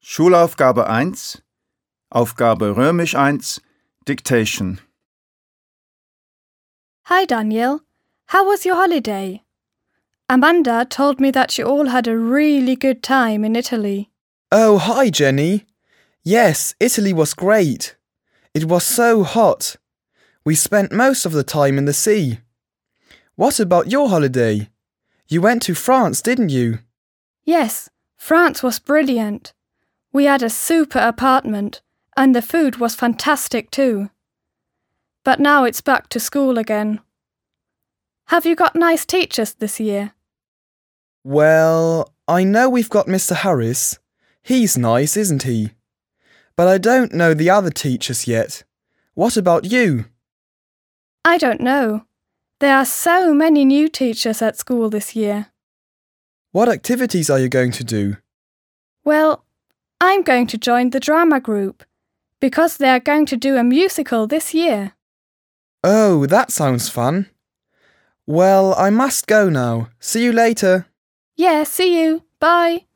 Schulaufgabe 1, Aufgabe Römisch 1, Dictation. Hi Daniel, how was your holiday? Amanda told me that you all had a really good time in Italy. Oh, hi Jenny. Yes, Italy was great. It was so hot. We spent most of the time in the sea. What about your holiday? You went to France, didn't you? Yes, France was brilliant. We had a super apartment and the food was fantastic too. But now it's back to school again. Have you got nice teachers this year? Well, I know we've got Mr. Harris. He's nice, isn't he? But I don't know the other teachers yet. What about you? I don't know. There are so many new teachers at school this year. What activities are you going to do? Well, I'm going to join the drama group because they are going to do a musical this year. Oh, that sounds fun. Well, I must go now. See you later. Yeah, see you. Bye.